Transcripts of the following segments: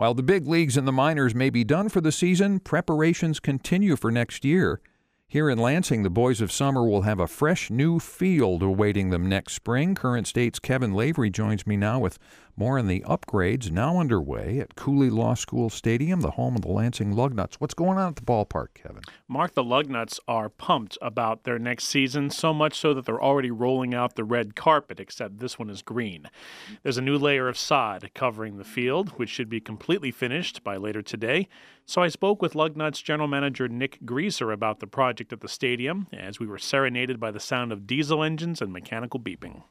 While the big leagues and the minors may be done for the season, preparations continue for next year. Here in Lansing, the Boys of Summer will have a fresh new field awaiting them next spring. Current State's Kevin Lavery joins me now with more on the upgrades now underway at Cooley Law School Stadium, the home of the Lansing Lugnuts. What's going on at the ballpark, Kevin? Mark, the Lugnuts are pumped about their next season, so much so that they're already rolling out the red carpet, except this one is green. There's a new layer of sod covering the field, which should be completely finished by later today. So I spoke with Lugnuts General Manager Nick Grieser about the project at the stadium as we were serenaded by the sound of diesel engines and mechanical beeping.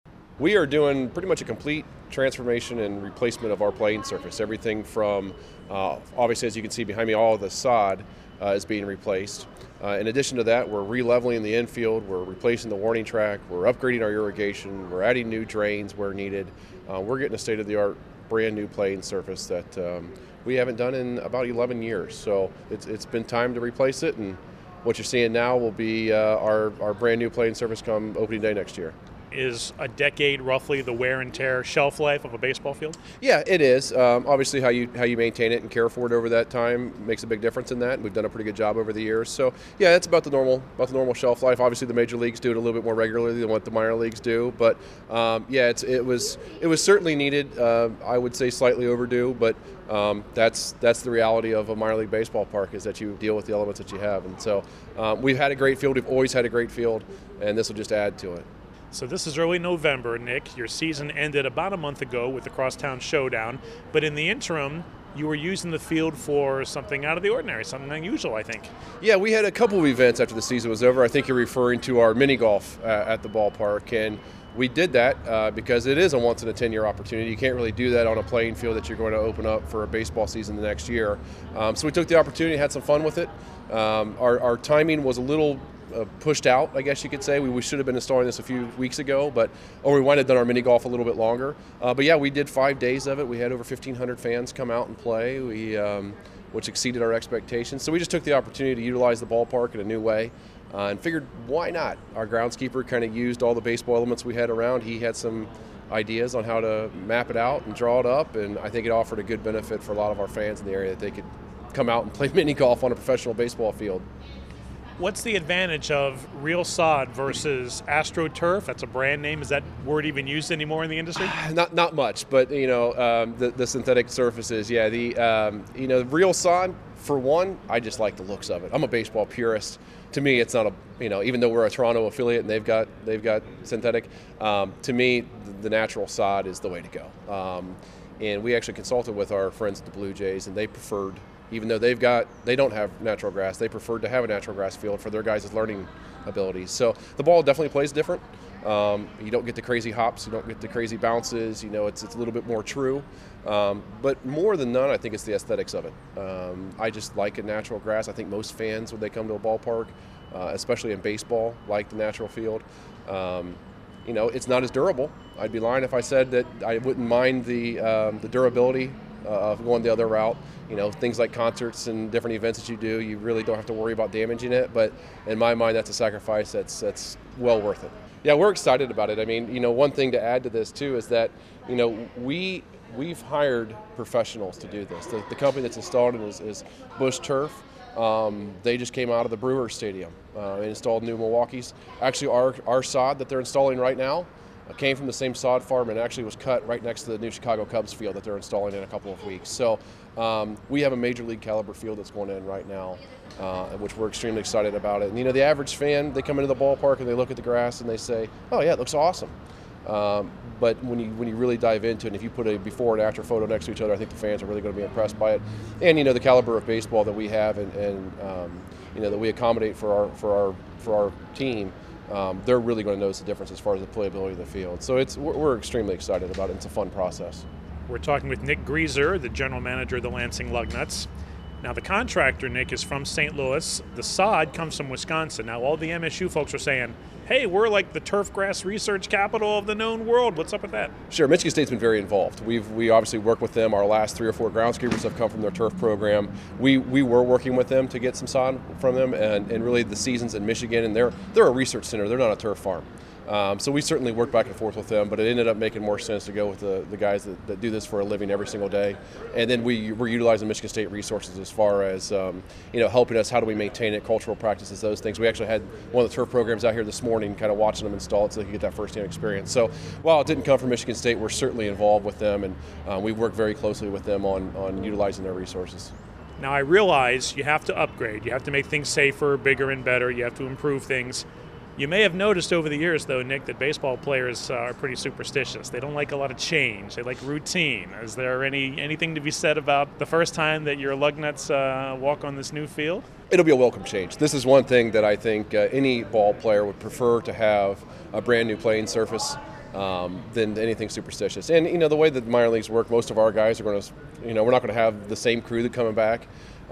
We are doing pretty much a complete transformation and replacement of our playing surface. Everything from, obviously as you can see behind me, all of the sod is being replaced. In addition to that, we're re-leveling the infield, we're replacing the warning track, we're upgrading our irrigation, we're adding new drains where needed. We're getting a state-of-the-art brand new playing surface that we haven't done in about 11 years. So it's been time to replace it, and what you're seeing now will be our brand new playing surface come opening day next year. Is a decade roughly the wear and tear shelf life of a baseball field? Yeah, it is. Obviously, how you maintain it and care for it over that time makes a big difference in that. And we've done a pretty good job over the years. So yeah, it's about the normal shelf life. Obviously, the major leagues do it a little bit more regularly than what the minor leagues do. But yeah, it was certainly needed. I would say slightly overdue, but that's the reality of a minor league baseball park, is that you deal with the elements that you have. And so we've had a great field. We've always had a great field, and this will just add to it. So this is early November, Nick. Your season ended about a month ago with the Crosstown Showdown, but in the interim, you were using the field for something out of the ordinary, something unusual, I think. Yeah, we had a couple of events after the season was over. I think you're referring to our mini golf at the ballpark, and we did that because it is a once-in-a-10-year opportunity. You can't really do that on a playing field that you're going to open up for a baseball season the next year. So we took the opportunity, had some fun with it. Our timing was a little pushed out, I guess you could say. We should have been installing this a few weeks ago, or we might have done our mini golf a little bit longer. But yeah, we did 5 days of it. We had over 1,500 fans come out and play, which exceeded our expectations. So we just took the opportunity to utilize the ballpark in a new way and figured, why not? Our groundskeeper kind of used all the baseball elements we had around. He had some ideas on how to map it out and draw it up, and I think it offered a good benefit for a lot of our fans in the area that they could come out and play mini golf on a professional baseball field. What's the advantage of real sod versus AstroTurf? That's a brand name. Is that word even used anymore in the industry? Not much, but the synthetic surfaces. Yeah, the real sod. For one, I just like the looks of it. I'm a baseball purist. To me, it's not even though we're a Toronto affiliate and they've got synthetic. To me, the natural sod is the way to go. And we actually consulted with our friends at the Blue Jays, and they preferred. Even though they don't have natural grass, they preferred to have a natural grass field for their guys' learning abilities. So the ball definitely plays different. You don't get the crazy hops, you don't get the crazy bounces. It's a little bit more true. But more than none, I think it's the aesthetics of it. I just like a natural grass. I think most fans, when they come to a ballpark, especially in baseball, like the natural field. It's not as durable. I'd be lying if I said that I wouldn't mind the durability of going the other route. Things like concerts and different events that you do, you really don't have to worry about damaging it. But in my mind, that's a sacrifice that's well worth it. Yeah, we're excited about it. I mean, one thing to add to this too is that, we've hired professionals to do this. The company that's installed it is Bush Turf. They just came out of the Brewers Stadium and installed new Milwaukee's. Actually, our sod that they're installing right now came from the same sod farm and actually was cut right next to the new Chicago Cubs field that they're installing in a couple of weeks. So we have a major league caliber field that's going in right now, which we're extremely excited about it. And the average fan, they come into the ballpark and they look at the grass and they say, "Oh yeah, it looks awesome." But when you really dive into it, and if you put a before and after photo next to each other, I think the fans are really going to be impressed by it. And the caliber of baseball that we have and that we accommodate for our team. They're really going to notice the difference as far as the playability of the field. So we're extremely excited about it. It's a fun process. We're talking with Nick Grieser, the general manager of the Lansing Lugnuts. Now, the contractor, Nick, is from St. Louis. The sod comes from Wisconsin. Now, all the MSU folks are saying, hey, we're like the turf grass research capital of the known world. What's up with that? Sure. Michigan State's been very involved. We obviously work with them. Our last 3 or 4 groundskeepers have come from their turf program. We were working with them to get some sod from them, and really the seasons in Michigan, and they're a research center. They're not a turf farm. So we certainly worked back and forth with them, but it ended up making more sense to go with the guys that do this for a living every single day. And then we're utilizing Michigan State resources as far as helping us. How do we maintain it, cultural practices, those things. We actually had one of the turf programs out here this morning, kind of watching them install it so they could get that firsthand experience. So while it didn't come from Michigan State, we're certainly involved with them, and we work very closely with them on utilizing their resources. Now, I realize you have to upgrade. You have to make things safer, bigger, and better. You have to improve things. You may have noticed over the years, though, Nick, that baseball players are pretty superstitious. They don't like a lot of change. They like routine. Is there anything to be said about the first time that your Lugnuts walk on this new field? It'll be a welcome change. This is one thing that I think any ball player would prefer to have a brand new playing surface than anything superstitious. And, the way that the minor leagues work, most of our guys are going to, we're not going to have the same crew that coming back.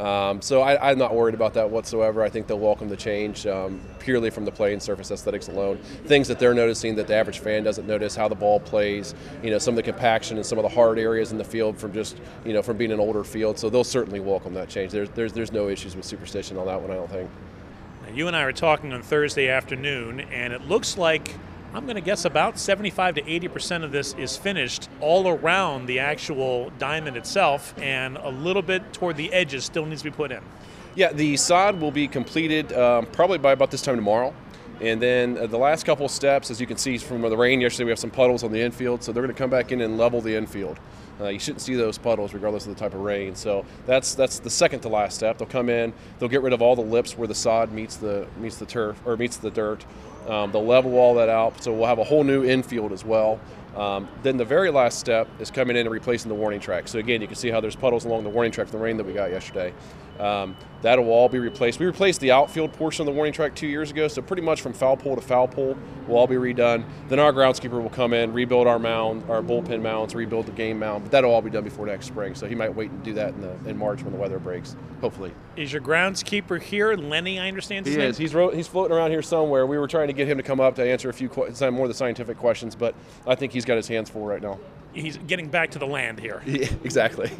So I'm not worried about that whatsoever. I think they'll welcome the change purely from the playing surface aesthetics alone. Things that they're noticing that the average fan doesn't notice, how the ball plays, some of the compaction and some of the hard areas in the field from just, from being an older field. So they'll certainly welcome that change. There's no issues with superstition on that one, I don't think. Now, you and I were talking on Thursday afternoon, and it looks like, I'm going to guess about 75 to 80% of this is finished all around the actual diamond itself, and a little bit toward the edges still needs to be put in. Yeah, the sod will be completed probably by about this time tomorrow. And then the last couple of steps, as you can see from the rain yesterday, we have some puddles on the infield, so they're going to come back in and level the infield. You shouldn't see those puddles regardless of the type of rain. So that's the second to last step. They'll come in, they'll get rid of all the lips where the sod meets the turf or meets the dirt. They'll level all that out, so we'll have a whole new infield as well. Then the very last step is coming in and replacing the warning track. So again, you can see how there's puddles along the warning track from the rain that we got yesterday. That'll all be replaced. We replaced the outfield portion of the warning track 2 years ago, so pretty much from foul pole to foul pole will all be redone. Then our groundskeeper will come in, rebuild our mound, our bullpen mounds, rebuild the game mound, but that'll all be done before next spring. So he might wait and do that in March when the weather breaks, hopefully. Is your groundskeeper here? Lenny, I understand his name? He is. He's floating around here somewhere. We were trying to get him to come up to answer a few more of the scientific questions, but I think he's got his hands full right now. He's getting back to the land here. Yeah, exactly.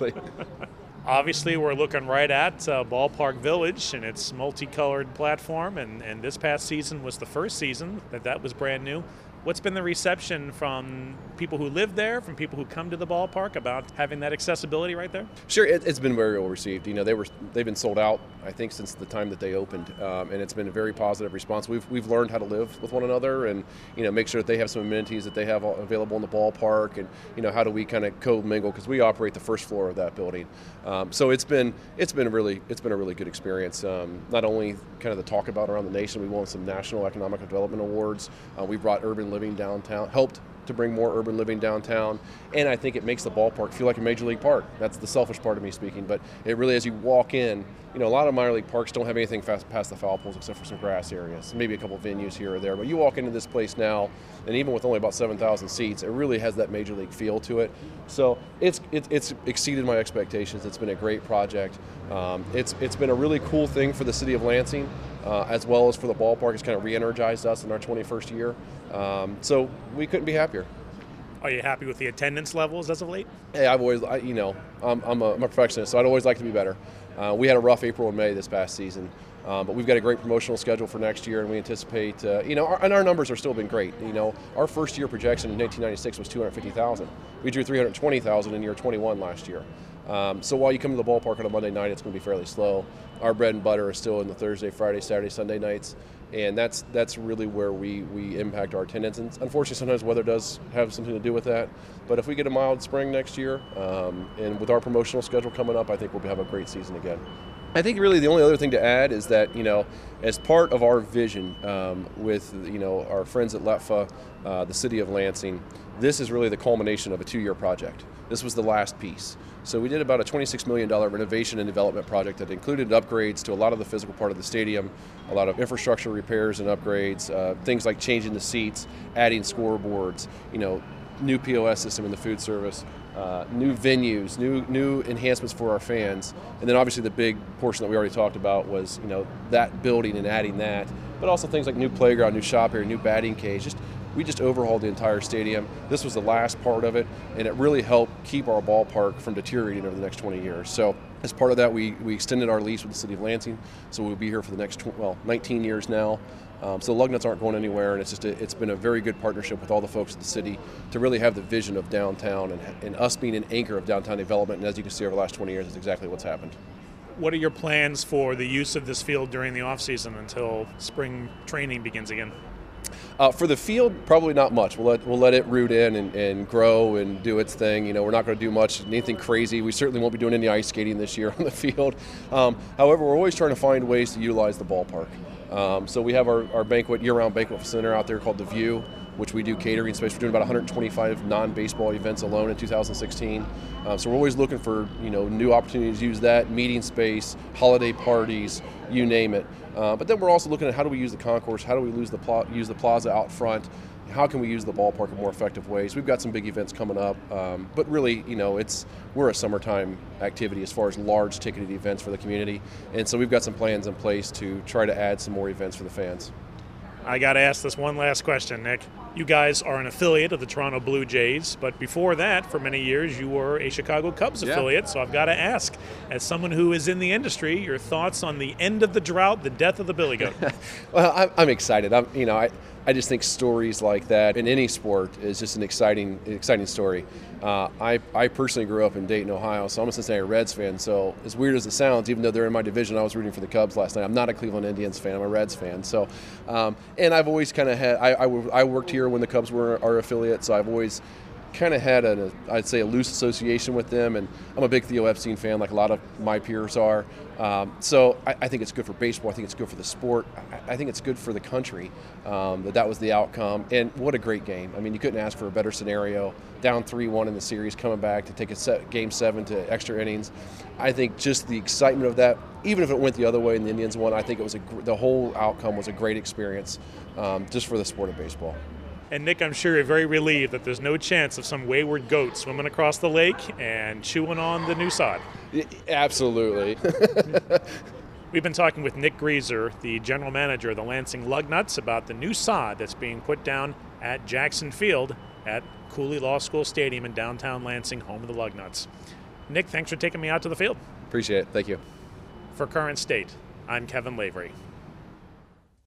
Obviously, we're looking right at Ballpark Village and its multicolored platform, and this past season was the first season that was brand new. What's been the reception from people who live there, from people who come to the ballpark about having that accessibility right there? Sure, it's been very well received. They've been sold out, I think, since the time that they opened, and it's been a very positive response. We've learned how to live with one another, and make sure that they have some amenities that they have available in the ballpark, and how do we kind of co-mingle, because we operate the first floor of that building. So it's been a really good experience. Not only kind of the talk about around the nation, we won some national economic development awards. We brought urban living downtown, helped to bring more urban living downtown, and I think it makes the ballpark feel like a major league park. That's the selfish part of me speaking, but it really, as you walk in, a lot of minor league parks don't have anything past the foul poles except for some grass areas, maybe a couple of venues here or there, but you walk into this place now, and even with only about 7,000 seats, it really has that major league feel to it. So it's exceeded my expectations. It's been a great project. It's been a really cool thing for the city of Lansing, as well as for the ballpark. It's kind of re-energized us in our 21st year. So we couldn't be happier. Are you happy with the attendance levels as of late? Hey, I'm a perfectionist, so I'd always like to be better. We had a rough April and May this past season, but we've got a great promotional schedule for next year, and we anticipate, and our numbers are still been great. Our first year projection in 1996 was 250,000. We drew 320,000 in year 21 last year. So while you come to the ballpark on a Monday night, it's going to be fairly slow. Our bread and butter is still in the Thursday, Friday, Saturday, Sunday nights, and that's really where we impact our attendance. And unfortunately, sometimes weather does have something to do with that. But if we get a mild spring next year, and with our promotional schedule coming up, I think we'll have a great season again. I think really the only other thing to add is that, as part of our vision with, our friends at LETFA, the city of Lansing, this is really the culmination of a 2-year project. This was the last piece. So we did about a $26 million renovation and development project that included upgrades to a lot of the physical part of the stadium, a lot of infrastructure repairs and upgrades, things like changing the seats, adding scoreboards, new POS system in the food service, new venues, new enhancements for our fans, and then obviously the big portion that we already talked about was that building and adding that, but also things like new playground, new shop area, new batting cage, just We just overhauled the entire stadium. This was the last part of it, and it really helped keep our ballpark from deteriorating over the next 20 years. So as part of that, we extended our lease with the city of Lansing, so we'll be here for the next 19 years now. So the Lugnuts aren't going anywhere, and it's been a very good partnership with all the folks at the city to really have the vision of downtown and us being an anchor of downtown development. And as you can see over the last 20 years, it's exactly what's happened. What are your plans for the use of this field during the off-season until spring training begins again? For the field, probably not much. We'll let it root in and grow and do its thing. We're not going to do much, anything crazy. We certainly won't be doing any ice skating this year on the field. However, we're always trying to find ways to utilize the ballpark. So we have our year-round banquet center out there called The View, which we do catering space. We're doing about 125 non-baseball events alone in 2016. So we're always looking for new opportunities to use that, meeting space, holiday parties, you name it. But then we're also looking at how do we use the concourse, how do we use the plaza out front, how can we use the ballpark in more effective ways. We've got some big events coming up, but really, we're a summertime activity as far as large ticketed events for the community, and so we've got some plans in place to try to add some more events for the fans. I got to ask this one last question, Nick. You guys are an affiliate of the Toronto Blue Jays, but before that, for many years, you were a Chicago Cubs affiliate. So I've got to ask, as someone who is in the industry, your thoughts on the end of the drought, the death of the Billy Goat. Well, I'm excited. I just think stories like that in any sport is just an exciting story. I personally grew up in Dayton, Ohio, so I'm a Cincinnati Reds fan. So as weird as it sounds, even though they're in my division, I was rooting for the Cubs last night. I'm not a Cleveland Indians fan. I'm a Reds fan. So, and I've always kind of had. I worked here when the Cubs were our affiliate, so I've always kind of had I'd say a loose association with them, and I'm a big Theo Epstein fan, like a lot of my peers are. So I think it's good for baseball. I think it's good for the sport. I think it's good for the country that was the outcome. And what a great game. I mean, you couldn't ask for a better scenario. Down 3-1 in the series, coming back to take Game 7 to extra innings. I think just the excitement of that, even if it went the other way and the Indians won, I think it was the whole outcome was a great experience just for the sport of baseball. And Nick, I'm sure you're very relieved that there's no chance of some wayward goat swimming across the lake and chewing on the new sod. Absolutely. We've been talking with Nick Grieser, the general manager of the Lansing Lugnuts, about the new sod that's being put down at Jackson Field at Cooley Law School Stadium in downtown Lansing, home of the Lugnuts. Nick, thanks for taking me out to the field. Appreciate it. Thank you. For Current State, I'm Kevin Lavery.